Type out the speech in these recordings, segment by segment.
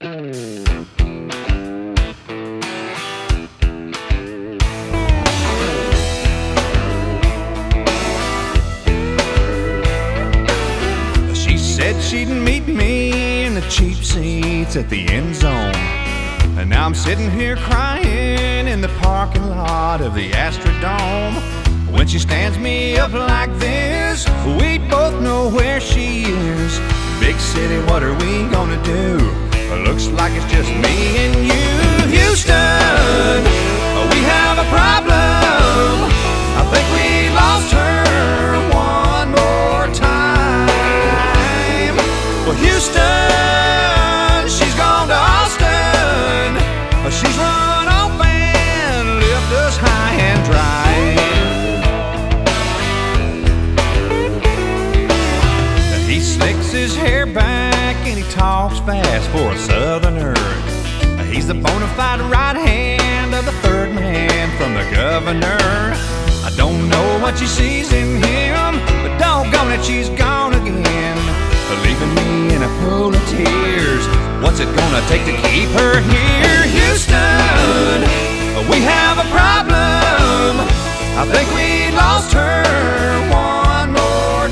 She said she'd meet me in the cheap seats at the end zone, and now I'm sitting here crying in the parking lot of the Astrodome. When she stands me up like this, we both know where she is. Big city, what are we gonna do? Looks like it's just me and you. Houston, we have a problem. I think we lost her one more time. Well, Houston, she's gone to Austin. She's run off and left us high and dry. He slicks his hair back and he talks fast for a southerner. He's the bona fide right hand of the third man from the governor. I don't know what she sees in him, but doggone it, she's gone again, leaving me in a pool of tears. What's it gonna take to keep her here? Houston, we have a problem. I think we lost her one more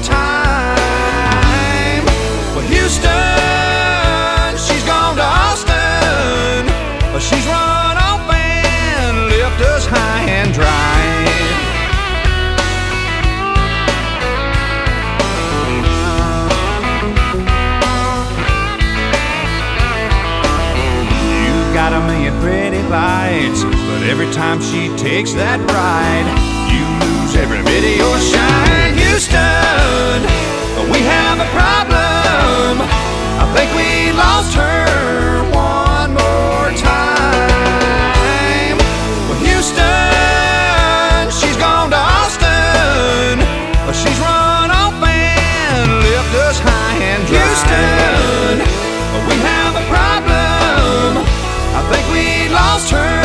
time. Well, Houston, she's gone to Austin. She's run off and left us high and dry. Got a million pretty lights, but every time she takes that ride, you lose every bit of your shine. Houston, we have a problem. I think we lost her one more time. Well, Houston, she's gone to Austin. She's run off and left us high and dry. Houston, we have a problem. I think we lost her